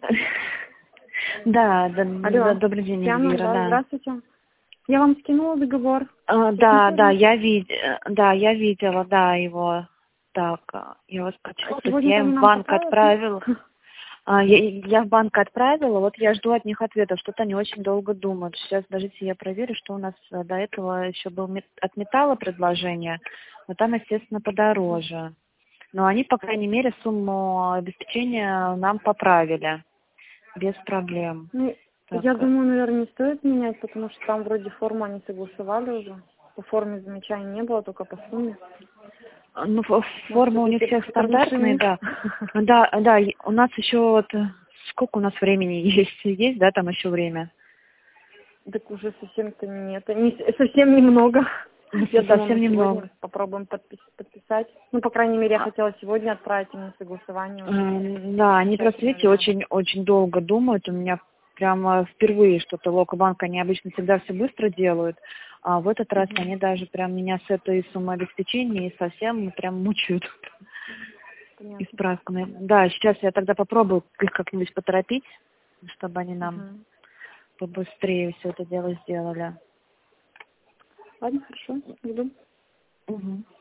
Да, Алло. добрый день, Яна, Эльвира, да, да. здравствуйте. Я вам скинула договор. Да, я видела, да, его. Так, я вас прочитала, то есть Сегодня я они им в нам банк поправят? отправила. Я в банк отправила, вот я жду от них ответа, что-то они очень долго думают. Сейчас, подождите, я проверю, что у нас до этого еще был от металла предложение, но там, естественно, подороже. Но они, по крайней мере, сумму обеспечения нам поправили, без проблем. Ну, Так, я думаю, наверное, не стоит менять, потому что там вроде форму они согласовали уже. По форме замечаний не было, только по сумме. ну, формы у них всех стандартные, да. Да, у нас еще вот, сколько у нас времени есть, да, там еще время? Так уже совсем-то нет, совсем немного. Я думала, Совсем мы немного. сегодня попробуем подписать. Ну, по крайней мере, я хотела сегодня отправить им на согласование уже. Да, они просто, видите, очень долго думают. У меня прямо впервые что-то Локобанк, они обычно всегда все быстро делают. А в этот раз они даже прям меня с этой суммой обеспечения и совсем прям мучают. И справками. Да, сейчас я тогда попробую их как-нибудь поторопить, чтобы они нам побыстрее все это дело сделали. Ладно, хорошо, жду.